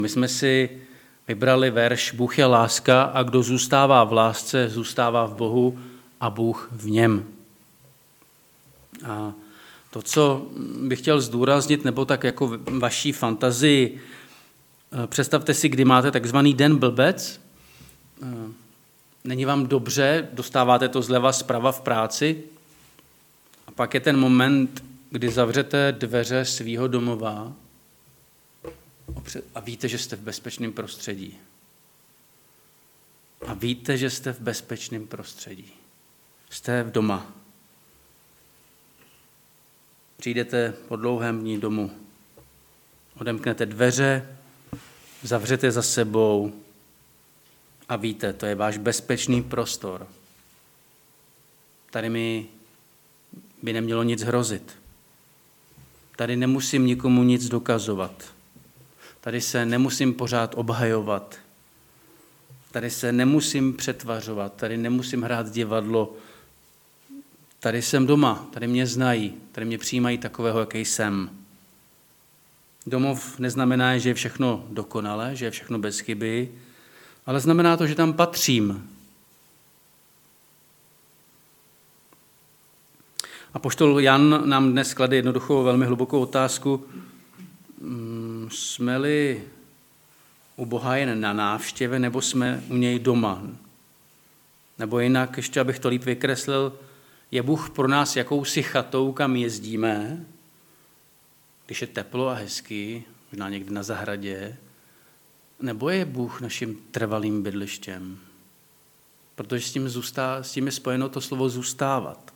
My jsme si vybrali verš Bůh je láska a kdo zůstává v lásce, zůstává v Bohu a Bůh v něm. A to, co bych chtěl zdůraznit, nebo tak jako vaší fantazii, představte si, kdy máte takzvaný den blbec, není vám dobře, dostáváte to zleva zprava v práci a pak je ten moment, kdy zavřete dveře svýho domova a víte, že jste v bezpečném prostředí. A víte, že jste v bezpečném prostředí. Jste v doma. Přijdete po dlouhém dní domů. Odemknete dveře, zavřete za sebou a víte, to je váš bezpečný prostor. Tady mi by nemělo nic hrozit. Tady nemusím nikomu nic dokazovat. Tady se nemusím pořád obhajovat. Tady se nemusím přetvařovat. Tady nemusím hrát divadlo. Tady jsem doma. Tady mě znají. Tady mě přijímají takového, jaký jsem. Domov neznamená, že je všechno dokonalé, že je všechno bez chyby, ale znamená to, že tam patřím. Apoštol Jan nám dnes klade jednoduchou, velmi hlubokou otázku. Jsme-li u Boha jen na návštěvě, nebo jsme u něj doma? Nebo jinak, ještě abych to líp vykreslil, je Bůh pro nás jakousi chatou, kam jezdíme, když je teplo a hezky, možná někdy na zahradě, nebo je Bůh naším trvalým bydlištěm? Protože s tím je spojeno to slovo zůstávat.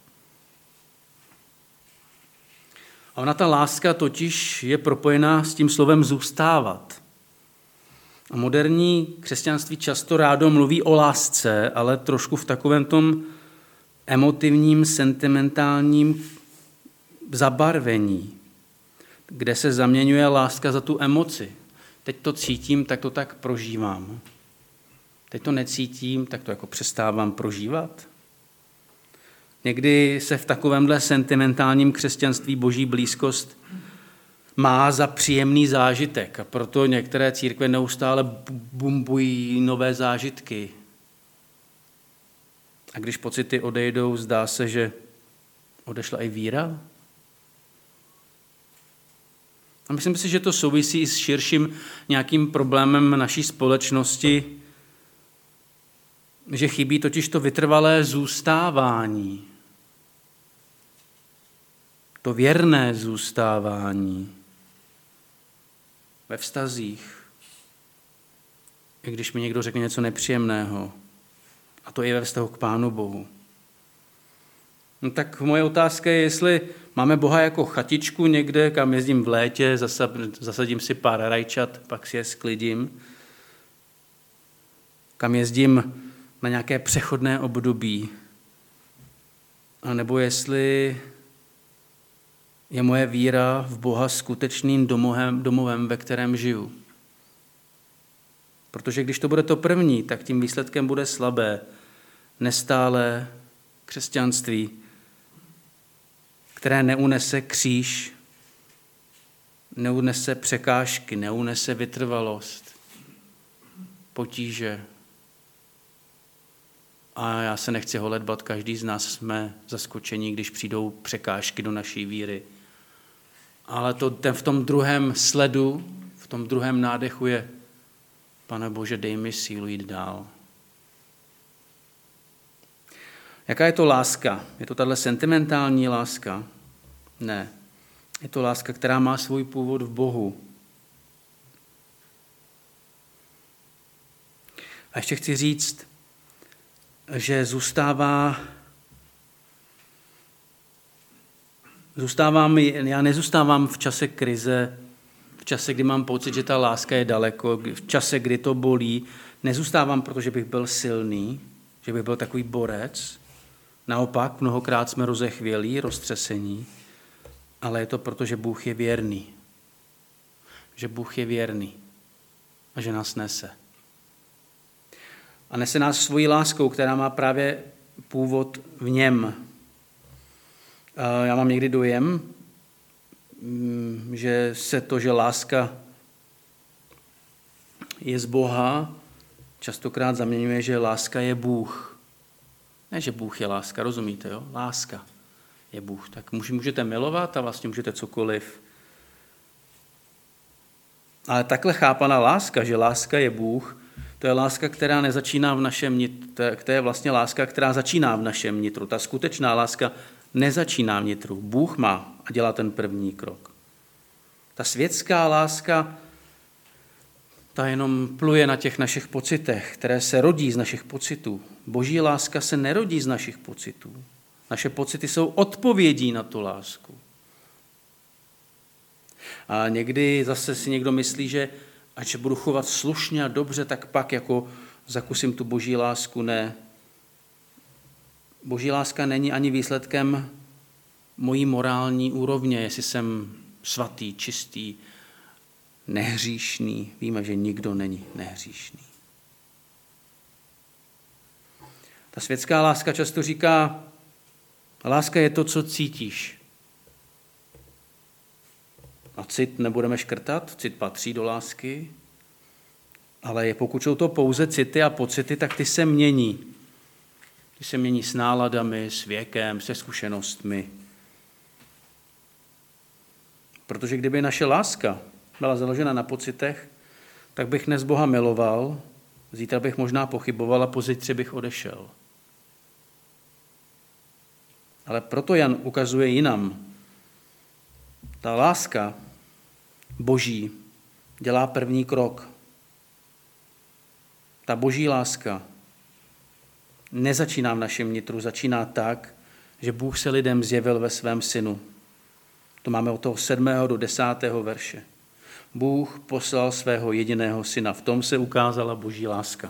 A ona ta láska totiž je propojená s tím slovem zůstávat. A moderní křesťanství často rádo mluví o lásce, ale trošku v takovém tom emotivním, sentimentálním zabarvení, kde se zaměňuje láska za tu emoci. Teď to cítím, tak to tak prožívám. Teď to necítím, tak to jako přestávám prožívat. Někdy se v takovémhle sentimentálním křesťanství boží blízkost má za příjemný zážitek a proto některé církve neustále bumbují nové zážitky. A když pocity odejdou, zdá se, že odešla i víra. A myslím si, že to souvisí i s širším nějakým problémem naší společnosti, že chybí totiž to vytrvalé zůstávání. To věrné zůstávání ve vztazích. I když mi někdo řekne něco nepříjemného. A to i ve vztahu k Pánu Bohu. No tak moje otázka je, jestli máme Boha jako chatičku někde, kam jezdím v létě, zasadím si pár rajčat, pak si je sklidím. Kam jezdím na nějaké přechodné období. A nebo jestli je moje víra v Boha skutečným domovem, ve kterém žiju. Protože když to bude to první, tak tím výsledkem bude slabé, nestálé křesťanství, které neunese kříž, neunese překážky, neunese vytrvalost, potíže. A já se nechci holedbat, každý z nás jsme zaskočení, když přijdou překážky do naší víry. Ale v tom druhém sledu, v tom druhém nádechu je: Pane Bože, dej mi sílu jít dál. Jaká je to láska? Je to tahle sentimentální láska? Ne. Je to láska, která má svůj původ v Bohu. A ještě chci říct, že já nezůstávám v čase krize, v čase, kdy mám pocit, že ta láska je daleko, v čase, kdy to bolí. Nezůstávám, protože bych byl silný, že bych byl takový borec. Naopak, mnohokrát jsme rozechvělí, roztřesení, ale je to proto, že Bůh je věrný. Že Bůh je věrný a že nás nese. A nese nás svojí láskou, která má právě původ v něm. Já mám někdy dojem, že láska je z Boha, častokrát zaměňuje, že láska je Bůh. Ne, že Bůh je láska, rozumíte, jo? Láska je Bůh. Tak můžete milovat a vlastně můžete cokoliv. Ale takhle chápaná láska, že láska je Bůh, to je láska, která nezačíná v našem nitru. To je vlastně láska, která začíná v našem nitru. Ta skutečná láska nezačíná v nitru. Bůh má a dělá ten první krok. Ta světská láska, ta jenom pluje na těch našich pocitech, které se rodí z našich pocitů. Boží láska se nerodí z našich pocitů. Naše pocity jsou odpovědí na tu lásku. A někdy zase si někdo myslí, že ať se budu chovat slušně a dobře, tak pak jako zakusím tu boží lásku. Ne. Boží láska není ani výsledkem mojí morální úrovně, jestli jsem svatý, čistý, nehříšný. Víme, že nikdo není nehříšný. Ta světská láska často říká, láska je to, co cítíš. A cit nebudeme škrtat, cit patří do lásky, ale pokud jsou to pouze city a pocity, tak ty se mění. Ty se mění s náladami, s věkem, se zkušenostmi. Protože kdyby naše láska byla založena na pocitech, tak bych dnes Boha miloval, zítra bych možná pochyboval a pozítří bych odešel. Ale proto Jan ukazuje jinam. Ta láska Boží dělá první krok. Ta Boží láska nezačíná v našem nitru, začíná tak, že Bůh se lidem zjevil ve svém synu. To máme od toho 7. do 10. verše. Bůh poslal svého jediného syna. V tom se ukázala Boží láska.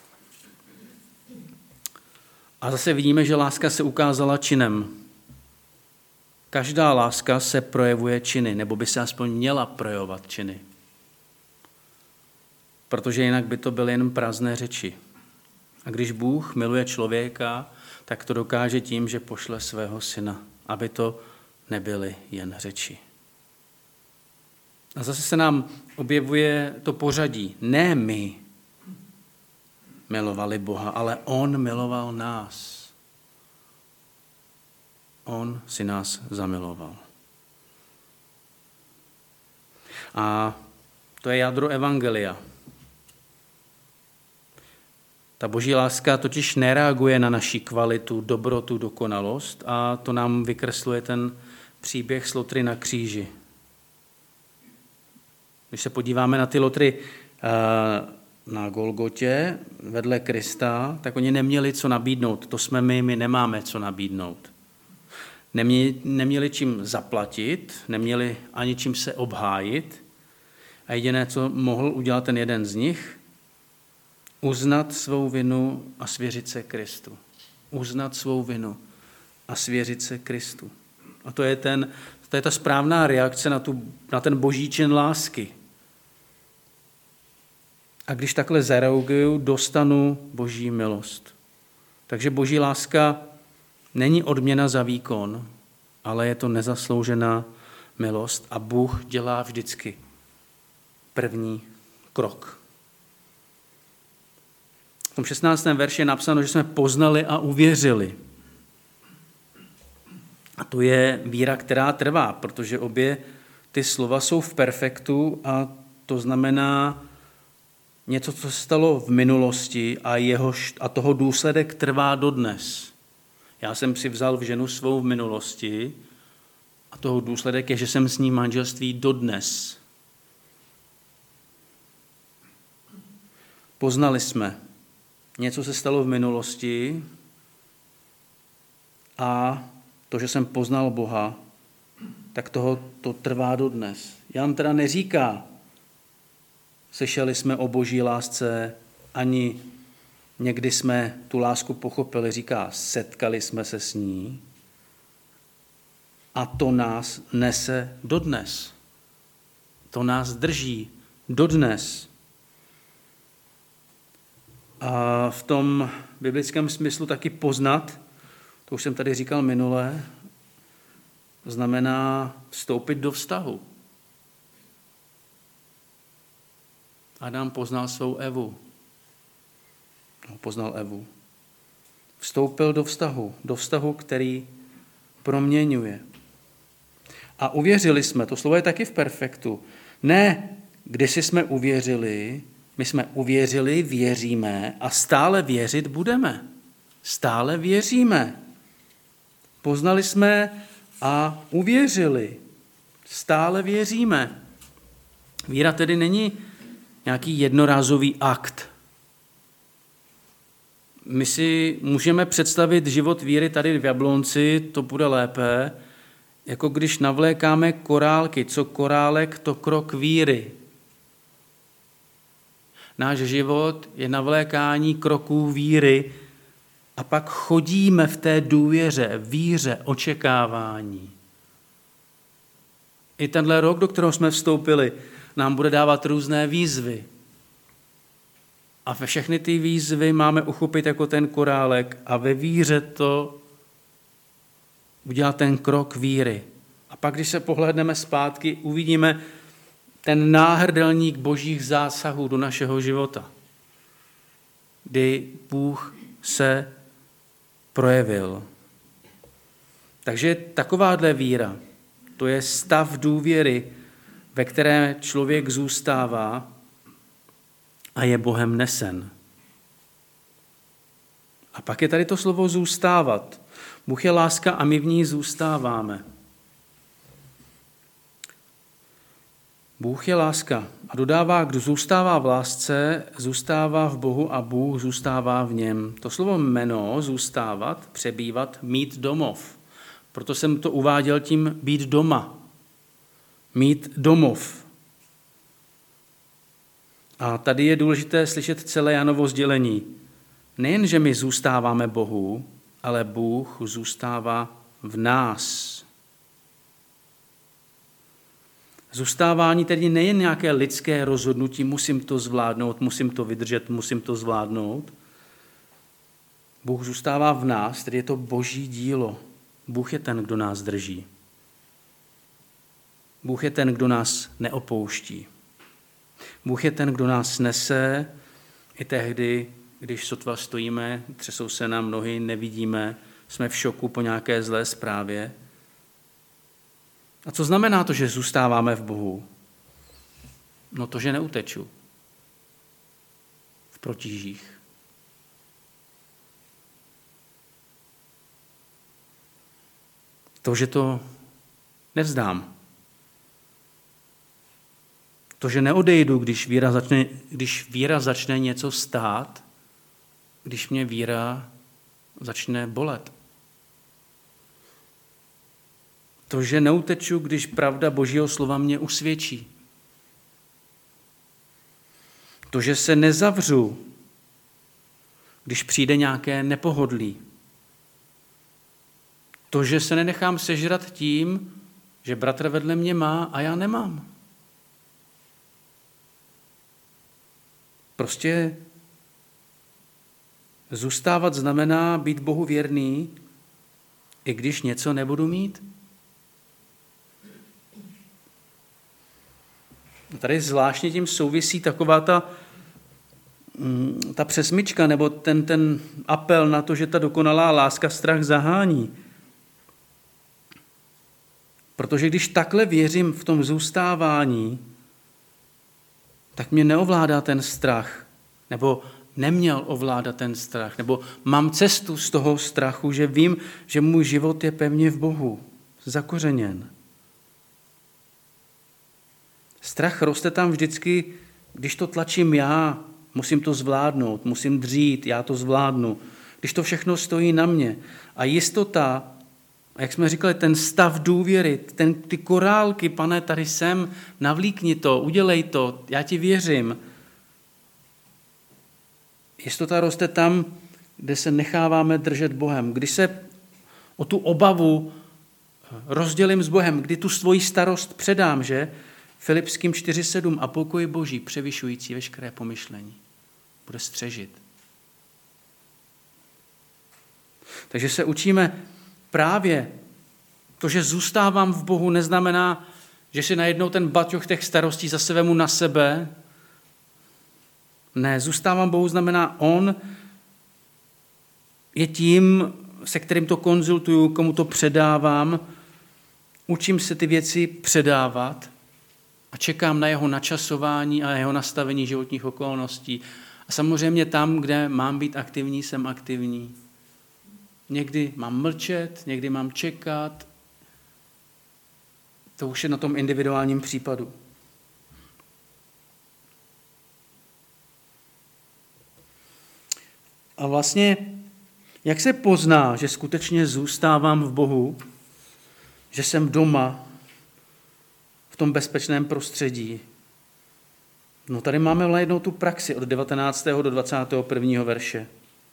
A zase vidíme, že láska se ukázala činem. Každá láska se projevuje činy, nebo by se aspoň měla projevovat činy. Protože jinak by to byly jen prázdné řeči. A když Bůh miluje člověka, tak to dokáže tím, že pošle svého syna, aby to nebyly jen řeči. A zase se nám objevuje to pořadí. Ne my milovali Boha, ale on miloval nás. On si nás zamiloval. A to je jádro evangelia. Ta boží láska totiž nereaguje na naši kvalitu, dobrotu, dokonalost a to nám vykresluje ten příběh s lotry na kříži. Když se podíváme na ty lotry na Golgotě vedle Krista, tak oni neměli co nabídnout. To jsme my nemáme co nabídnout. Neměli čím zaplatit, neměli ani čím se obhájit a jediné, co mohl udělat ten jeden z nich, uznat svou vinu a svěřit se Kristu. Uznat svou vinu a svěřit se Kristu. A to je ta správná reakce na ten boží čin lásky. A když takhle zareaguju, dostanu boží milost. Takže boží láska není odměna za výkon, ale je to nezasloužená milost a Bůh dělá vždycky první krok. V tom 16. verši je napsáno, že jsme poznali a uvěřili. A to je víra, která trvá, protože obě ty slova jsou v perfektu a to znamená něco, co se stalo v minulosti a toho důsledek trvá dodnes. Já jsem si vzal v ženu svou v minulosti a toho důsledek je, že jsem s ní manželství dodnes. Poznali jsme. Něco se stalo v minulosti a to, že jsem poznal Boha, tak to trvá dodnes. Jan teda neříká, slyšeli jsme o boží lásce, ani někdy jsme tu lásku pochopili, říká, setkali jsme se s ní a to nás nese dodnes. To nás drží dodnes. A v tom biblickém smyslu taky poznat, to už jsem tady říkal minule, znamená vstoupit do vztahu. Adam poznal svou Evu. Poznal Evu. Vstoupil do vztahu, který proměňuje. A uvěřili jsme, to slovo je taky v perfektu. Ne, kdysi jsme uvěřili, my jsme uvěřili, věříme a stále věřit budeme. Stále věříme. Poznali jsme a uvěřili. Stále věříme. Víra tedy není nějaký jednorázový akt. My si můžeme představit život víry tady v Jablonci, to bude lépe, jako když navlékáme korálky. Co korálek, to krok víry. Náš život je navlékání kroků víry a pak chodíme v té důvěře, víře, očekávání. I tenhle rok, do kterého jsme vstoupili, nám bude dávat různé výzvy. A ve všechny ty výzvy máme uchopit jako ten korálek a ve víře to udělat ten krok víry. A pak, když se pohlédneme zpátky, uvidíme ten náhrdelník božích zásahů do našeho života, kdy Bůh se projevil. Takže takováhle víra, to je stav důvěry, ve které člověk zůstává a je Bohem nesen. A pak je tady to slovo zůstávat. Bůh je láska a my v ní zůstáváme. Bůh je láska a dodává, kdo zůstává v lásce, zůstává v Bohu a Bůh zůstává v něm. To slovo meno, zůstávat, přebývat, mít domov. Proto jsem to uváděl tím být doma. Mít domov. A tady je důležité slyšet celé Janovo sdělení. Nejen, že my zůstáváme Bohu, ale Bůh zůstává v nás. Zůstávání tedy nejen nějaké lidské rozhodnutí, musím to zvládnout, musím to vydržet, musím to zvládnout. Bůh zůstává v nás, tedy je to boží dílo. Bůh je ten, kdo nás drží. Bůh je ten, kdo nás neopouští. Bůh je ten, kdo nás nese i tehdy, když sotva stojíme, třesou se nám nohy, nevidíme, jsme v šoku po nějaké zlé zprávě. A co znamená to, že zůstáváme v Bohu? No to, že neuteču v protížích. To, že to nevzdám. To, že neodejdu, když víra začne něco stát, když mě víra začne bolet. To, že neuteču, když pravda Božího slova mě usvědčí. To, že se nezavřu, když přijde nějaké nepohodlí. To, že se nenechám sežrat tím, že bratr vedle mě má a já nemám. Prostě zůstávat znamená být Bohu věrný, i když něco nebudu mít. Tady zvláštně tím souvisí taková ta přesmyčka, nebo ten apel na to, že ta dokonalá láska strach zahání. Protože když takhle věřím v tom zůstávání, tak mě neovládá ten strach, nebo neměl ovládat ten strach, nebo mám cestu z toho strachu, že vím, že můj život je pevně v Bohu, zakořeněn. Strach roste tam vždycky, když to tlačím já, musím to zvládnout, musím dřít, já to zvládnu. Když to všechno stojí na mě. A jistota, a jak jsme říkali, ten stav důvěry, ty korálky, Pane, tady jsem, navlíkni to, udělej to, já ti věřím. Jistota roste tam, kde se necháváme držet Bohem. Když se o tu obavu rozdělím s Bohem, kdy tu svoji starost předám, že? Filipským 4:7 a pokoj Boží, převyšující veškeré pomyšlení, bude střežit. Takže se učíme právě to, že zůstávám v Bohu, neznamená, že si najednou ten baťoch těch starostí zase vemu na sebe Ne, zůstávám Bohu znamená on je tím, se kterým to konzultuju, komu to předávám, učím se ty věci předávat a čekám na jeho načasování a jeho nastavení životních okolností. A samozřejmě tam, kde mám být aktivní, jsem aktivní. Někdy mám mlčet, někdy mám čekat. To už je na tom individuálním případu. A vlastně, jak se pozná, že skutečně zůstávám v Bohu, že jsem doma v tom bezpečném prostředí? No tady máme najednou tu praxi od 19. do 21. verše.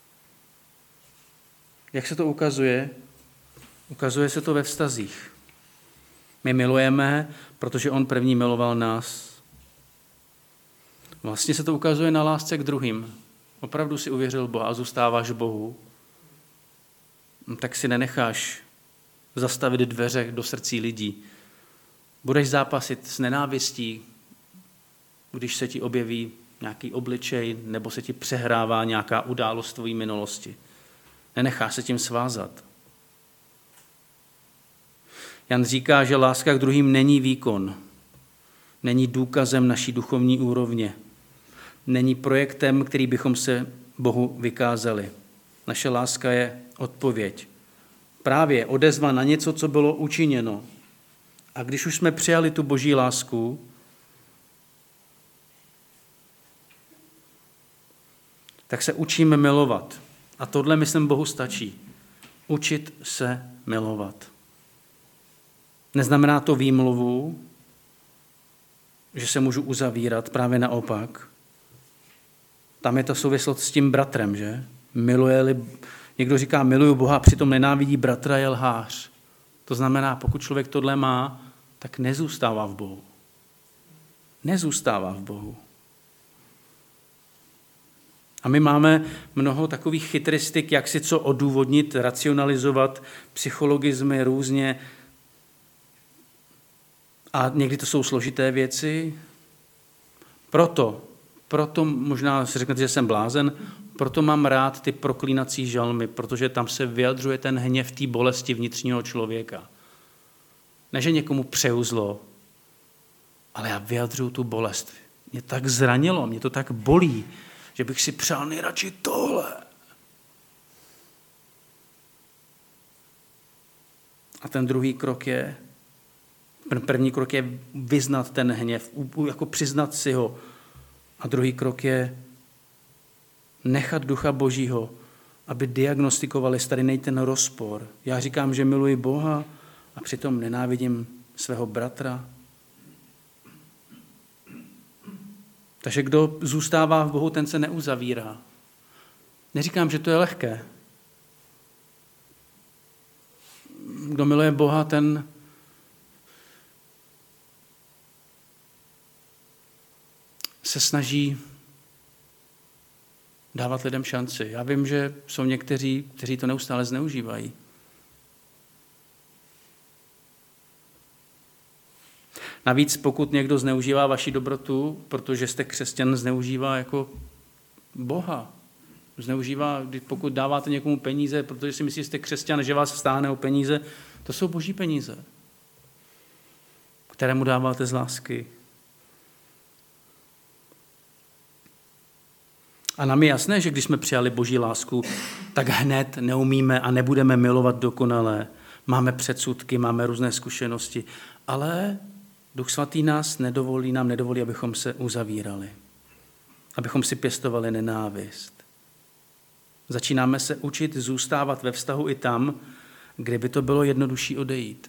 Jak se to ukazuje? Ukazuje se to ve vztazích. My milujeme, protože on první miloval nás. Vlastně se to ukazuje na lásce k druhým. Opravdu si uvěřil Boha a zůstáváš Bohu, tak si nenecháš zastavit dveře do srdcí lidí. Budeš zápasit s nenávistí, když se ti objeví nějaký obličej nebo se ti přehrává nějaká událost tvojí minulosti. Nenecháš se tím svázat. Jan říká, že láska k druhým není výkon, není důkazem naší duchovní úrovně, není projektem, který bychom se Bohu vykázali. Naše láska je odpověď. Právě odezva na něco, co bylo učiněno. A když už jsme přijali tu boží lásku, tak se učíme milovat. A tohle, myslím, Bohu stačí. Učit se milovat. Neznamená to výmluvu, že se můžu uzavírat, právě naopak. Tam je ta souvislost s tím bratrem, že? Někdo říká, miluju Boha, přitom nenávidí bratra, je lhář. To znamená, pokud člověk tohle má, tak nezůstává v Bohu. Nezůstává v Bohu. A my máme mnoho takových chytristik, jak si co odůvodnit, racionalizovat, psychologizmy různě. A někdy to jsou složité věci. Proto možná si řeknete, že jsem blázen, proto mám rád ty proklínací žalmy, protože tam se vyjadřuje ten hněv té bolesti vnitřního člověka. Ne, že někomu přeju zlo, ale já vyjadřuju tu bolest. Mě tak zranilo, mě to tak bolí, že bych si přál nejradši tohle. A ten druhý krok je, první krok je vyznat ten hněv, jako přiznat si ho. A druhý krok je nechat Ducha Božího, aby diagnostikovali tady ten rozpor. Já říkám, že miluji Boha a přitom nenávidím svého bratra. Takže kdo zůstává v Bohu, ten se neuzavírá. Neříkám, že to je lehké. Kdo miluje Boha, ten se snaží dávat lidem šanci. Já vím, že jsou někteří, kteří to neustále zneužívají. Navíc pokud někdo zneužívá vaši dobrotu, protože jste křesťan, zneužívá jako Boha. Zneužívá, pokud dáváte někomu peníze, protože si myslíte, že jste křesťan, že vás stáhne o peníze, to jsou boží peníze, které mu dáváte z lásky. A nám je jasné, že když jsme přijali boží lásku, tak hned neumíme a nebudeme milovat dokonale. Máme předsudky, máme různé zkušenosti, ale Duch Svatý nám nedovolí, abychom se uzavírali, abychom si pěstovali nenávist. Začínáme se učit zůstávat ve vztahu i tam, kde by to bylo jednodušší odejít.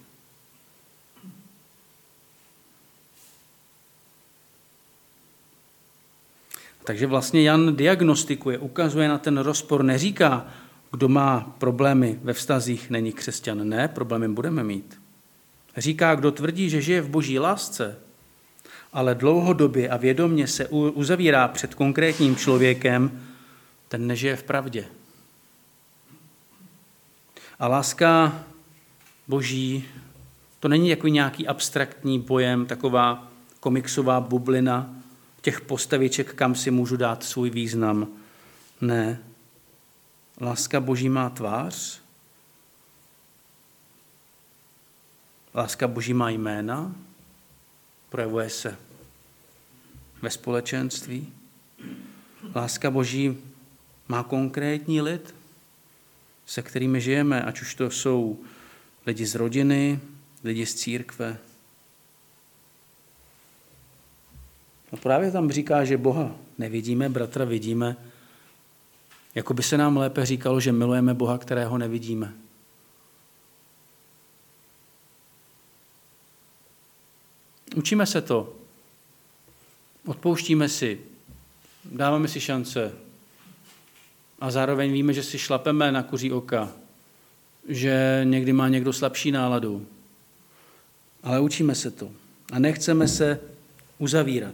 Takže vlastně Jan diagnostikuje, ukazuje na ten rozpor, neříká, kdo má problémy ve vztazích, není křesťan. Ne, problémy budeme mít. Říká, kdo tvrdí, že žije v boží lásce, ale dlouhodobě a vědomě se uzavírá před konkrétním člověkem, ten nežije v pravdě. A láska boží, to není jako nějaký abstraktní pojem, taková komiksová bublina, těch postaviček, kam si můžu dát svůj význam. Ne. Láska Boží má tvář. Láska Boží má jména. Projevuje se ve společenství. Láska Boží má konkrétní lid, se kterými žijeme, ať už to jsou lidi z rodiny, lidi z církve. A právě tam říká, že Boha nevidíme, bratra vidíme, jako by se nám lépe říkalo, že milujeme Boha, kterého nevidíme. Učíme se to. Odpouštíme si. Dáváme si šance. A zároveň víme, že si šlapeme na kuří oka. Že někdy má někdo slabší náladu. Ale učíme se to. A nechceme se uzavírat.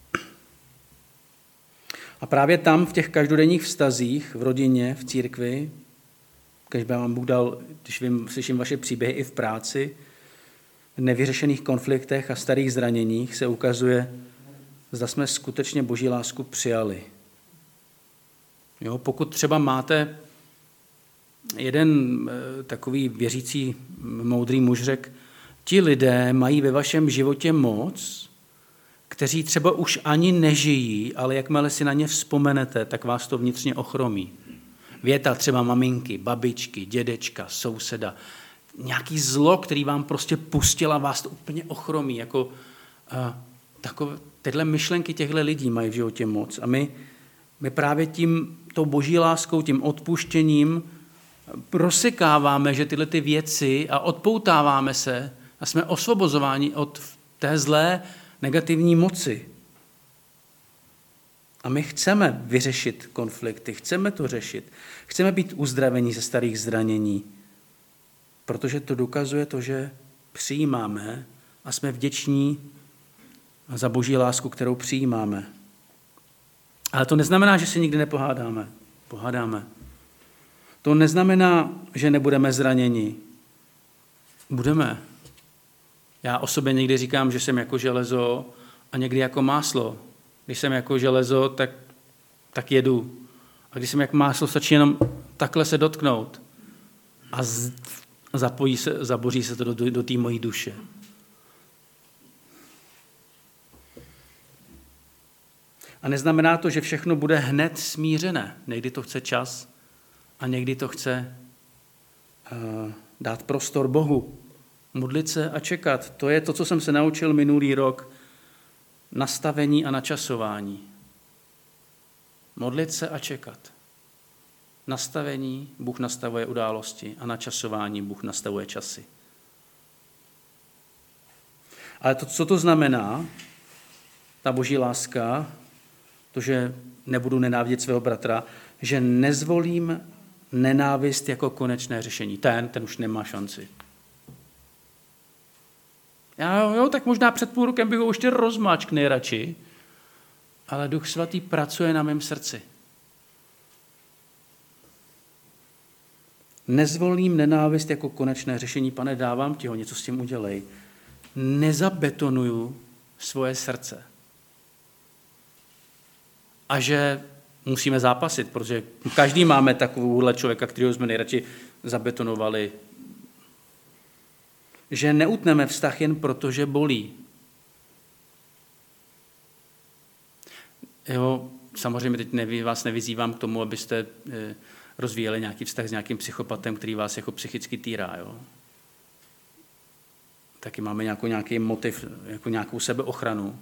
A právě tam, v těch každodenních vztazích, v rodině, v církvi, když by vám Bůh dal, když slyším vaše příběhy i v práci, v nevyřešených konfliktech a starých zraněních se ukazuje, zda jsme skutečně Boží lásku přijali. Jo, pokud třeba máte jeden takový věřící moudrý muž řekl, ti lidé mají ve vašem životě moc, kteří třeba už ani nežijí, ale jakmile si na ně vzpomenete, tak vás to vnitřně ochromí. Věta třeba maminky, babičky, dědečka, souseda, nějaký zlo, který vám prostě pustila, vás to úplně ochromí. Jako, tyhle myšlenky těchto lidí mají v životě moc. A my právě tou boží láskou, tím odpuštěním rozsekáváme, že tyhle ty věci a odpoutáváme se a jsme osvobozováni od té zlé negativní moci. A my chceme vyřešit konflikty, chceme to řešit, chceme být uzdraveni ze starých zranění, protože to dokazuje to, že přijímáme a jsme vděční za boží lásku, kterou přijímáme. Ale to neznamená, že si nikdy nepohádáme. Pohádáme. To neznamená, že nebudeme zraněni. Budeme. Já o sobě někdy říkám, že jsem jako železo a někdy jako máslo. Když jsem jako železo, tak jedu. A když jsem jako máslo, stačí jenom takhle se dotknout. A zaboří se to do té mojí duše. A neznamená to, že všechno bude hned smířené. Někdy to chce čas a někdy to chce dát prostor Bohu. Modlit se a čekat. To je to, co jsem se naučil minulý rok. Nastavení a načasování. Modlit se a čekat. Nastavení, Bůh nastavuje události a načasování, Bůh nastavuje časy. Ale co to znamená, ta boží láska, to, že nebudu nenávidět svého bratra, že nezvolím nenávist jako konečné řešení. Ten už nemá šanci. Tak možná před půl rokem bych ho ještě rozmáčk nejradši, ale Duch Svatý pracuje na mém srdci. Nezvolím nenávist jako konečné řešení. Pane, dávám ti ho, něco s tím udělej. Nezabetonuju svoje srdce. A že musíme zápasit, protože každý máme takovouhle člověka, kterého jsme nejradši zabetonovali. Že neutneme vztah jen proto, že bolí. Jo, samozřejmě teď vás nevyzývám k tomu, abyste rozvíjeli nějaký vztah s nějakým psychopatem, který vás jako psychicky týrá. Jo. Taky máme nějaký motiv, jako nějakou sebeochranu.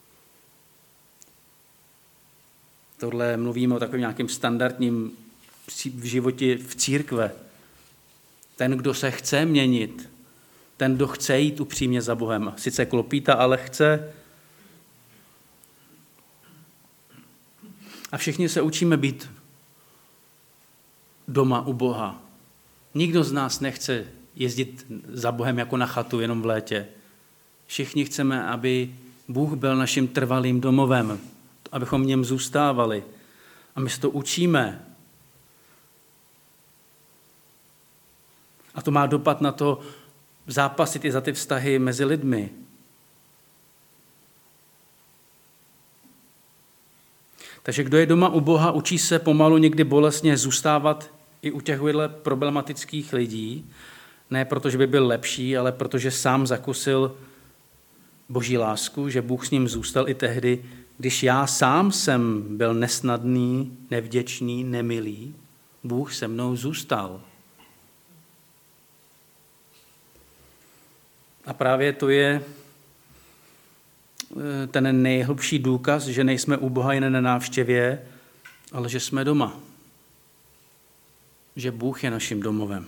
Tohle mluvíme o takovém nějakým standardním v životě v církve. Ten, kdo se chce měnit, ten, kdo chce jít upřímně za Bohem. Sice klopítá, ale chce. A všichni se učíme být doma u Boha. Nikdo z nás nechce jezdit za Bohem jako na chatu jenom v létě. Všichni chceme, aby Bůh byl naším trvalým domovem, abychom v něm zůstávali. A my se to učíme. A to má dopad na to zápasit i za ty vztahy mezi lidmi. Takže kdo je doma u Boha, učí se pomalu někdy bolestně zůstávat i u těchto problematických lidí, ne proto, že by byl lepší, ale protože sám zakusil Boží lásku, že Bůh s ním zůstal i tehdy, když já sám jsem byl nesnadný, nevděčný, nemilý, Bůh se mnou zůstal. A právě to je ten nejhlubší důkaz, že nejsme u Boha jen na návštěvě, ale že jsme doma. Že Bůh je naším domovem.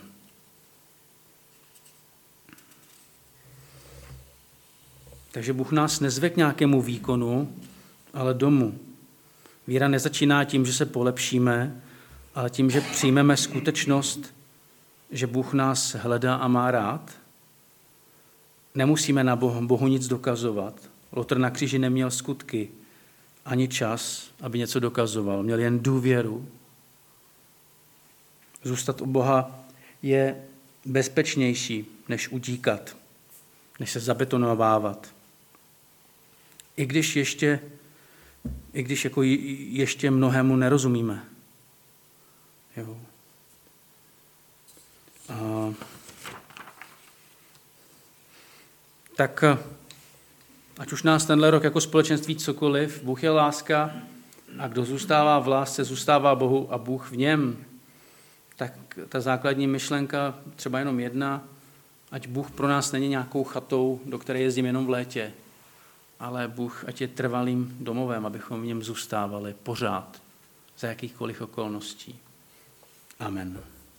Takže Bůh nás nezve k nějakému výkonu, ale domů. Víra nezačíná tím, že se polepšíme, ale tím, že přijmeme skutečnost, že Bůh nás hledá a má rád. Nemusíme na Bohu nic dokazovat. Lotr na kříži neměl skutky ani čas, aby něco dokazoval. Měl jen důvěru. Zůstat u Boha je bezpečnější, než utíkat, než se zabetonovávat. I když ještě mnohému nerozumíme. Jo. Tak ať už nás tenhle rok jako společenství cokoliv, Bůh je láska a kdo zůstává v lásce, zůstává Bohu a Bůh v něm. Tak ta základní myšlenka, třeba jenom jedna, ať Bůh pro nás není nějakou chatou, do které jezdím jenom v létě, ale Bůh ať je trvalým domovem, abychom v něm zůstávali pořád, za jakýchkoliv okolností. Amen.